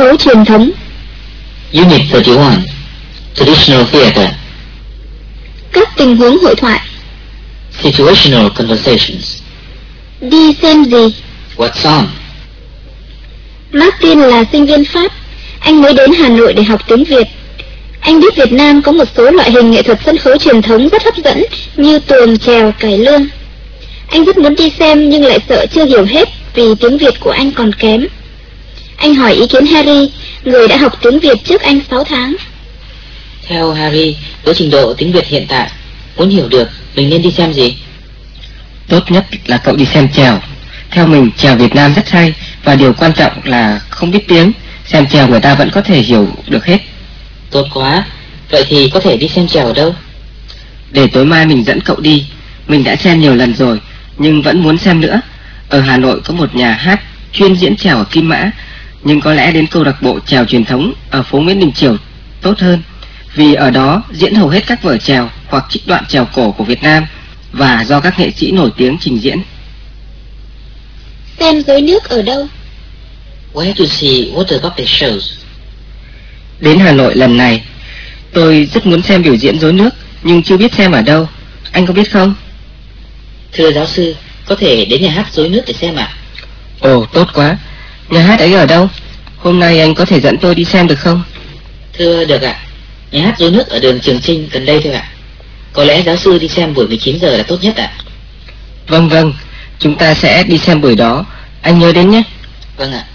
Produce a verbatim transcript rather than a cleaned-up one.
khấu truyền thống. Unit thirty-one. Traditional theater. Các tình huống hội thoại. Situational conversations. Đi xem gì? What's on? Martin là sinh viên Pháp. Anh mới đến Hà Nội để học tiếng Việt. Anh biết Việt Nam có một số loại hình nghệ thuật sân khấu truyền thống rất hấp dẫn như tuồng, chèo, cải lương. Anh rất muốn đi xem nhưng lại sợ chưa hiểu hết vì tiếng Việt của anh còn kém. Anh hỏi ý kiến Harry, người đã học tiếng Việt trước anh sáu tháng. Theo Harry, với trình độ tiếng Việt hiện tại, muốn hiểu được mình nên đi xem gì? Tốt nhất là cậu đi xem chèo. Theo mình, chèo Việt Nam rất hay, và điều quan trọng là không biết tiếng, xem chèo người ta vẫn có thể hiểu được hết. Tốt quá. Vậy thì có thể đi xem chèo ở đâu? Để tối mai mình dẫn cậu đi. Mình đã xem nhiều lần rồi, nhưng vẫn muốn xem nữa. Ở Hà Nội có một nhà hát chuyên diễn chèo ở Kim Mã, nhưng có lẽ đến câu lạc bộ chèo truyền thống ở phố Nguyễn Đình Chiểu tốt hơn, vì ở đó diễn hầu hết các vở chèo hoặc trích đoạn chèo cổ của Việt Nam và do các nghệ sĩ nổi tiếng trình diễn. Xem rối nước ở đâu? Where to see water puppet shows? Đến Hà Nội lần này, tôi rất muốn xem biểu diễn rối nước, nhưng chưa biết xem ở đâu. Anh có biết không? Thưa giáo sư, có thể đến nhà hát rối nước để xem ạ. Ồ, tốt quá. Nhà hát ấy ở đâu? Hôm nay anh có thể dẫn tôi đi xem được không? Thưa, được ạ. Nhà hát rối nước ở đường Trường Chinh gần đây thôi ạ. Có lẽ giáo sư đi xem buổi mười chín giờ là tốt nhất ạ. Vâng vâng, chúng ta sẽ đi xem buổi đó. Anh nhớ đến nhé. Vâng ạ.